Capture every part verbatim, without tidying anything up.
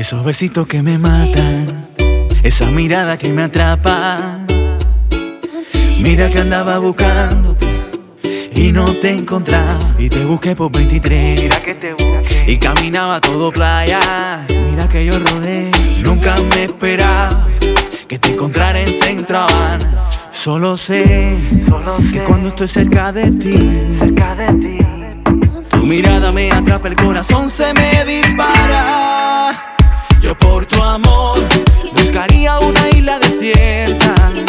Esos besitos que me matan, esa mirada que me atrapa. Mira que andaba buscándote y no te encontraba, y te busqué por veintitrés. Mira que te busqué y caminaba todo playa. Mira que yo rodé, nunca me esperaba que te encontrara en Centro Habana. Solo sé, Solo sé que cuando estoy cerca de ti, cerca de ti, tu mirada me atrapa, el corazón se me dispara. Yo por tu amor buscaría una isla desierta.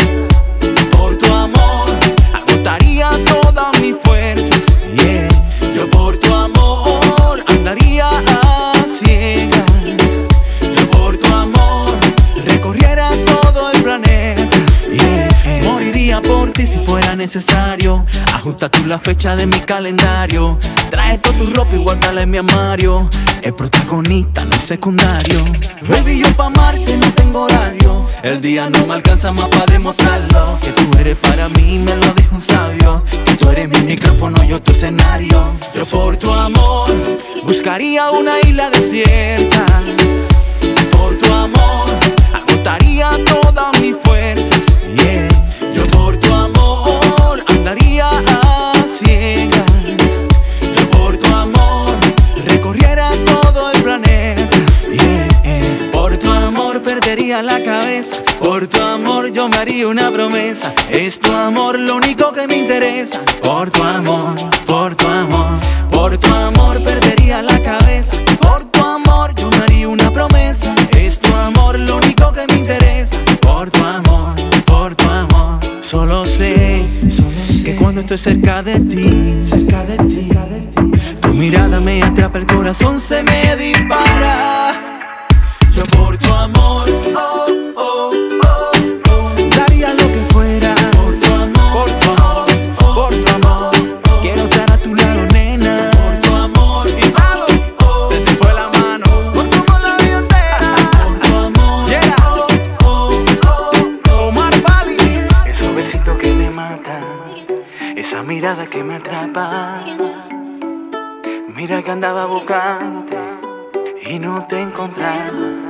Por tu amor agotaría todas mis fuerzas, yeah. Yo por tu amor andaría a ciegas. Yo por tu amor recorriera todo el planeta, yeah. Moriría por ti si fuera necesario. Ajusta tú la fecha de mi calendario. Trae toda tu ropa y guárdala en mi armario. El protagonista no es secundario. Baby, yo pa' amarte no tengo horario. El día no me alcanza más pa' demostrarlo. Que tú eres para mí, me lo dijo un sabio. Que tú eres mi micrófono, yo tu escenario. Yo por tu amor buscaría una isla desierta. Por tu amor agotaría todas mis fuerzas, yeah. Yo por tu amor andaría a ciegas. Yo por tu amor recorriera todo el planeta, yeah. Por tu amor perdería la cabeza. Por tu amor yo me haría una promesa. Es tu amor lo único que me interesa. Por tu amor, por tu amor, por tu amor perdería la cabeza. Por tu amor yo me haría una promesa. Es tu amor lo único que me interesa. Por tu amor, por tu amor. Solo sé, Solo sé que cuando estoy cerca de ti, cerca de ti, tu mirada me atrapa, el corazón se me dispara. Yo por tu amor, oh, oh, oh, oh, daría lo que fuera. Por tu amor, por tu amor, oh, por tu amor, oh, quiero estar a tu lado, nena. Por tu amor, y malo, oh, se te fue la mano. Por tu amor la vida entera. Por tu amor, yeah, oh, oh, oh, oh. Omar Bali. Esos besitos que me matan, esa mirada que me atrapa. Mira que andaba buscándote y no te encontraba.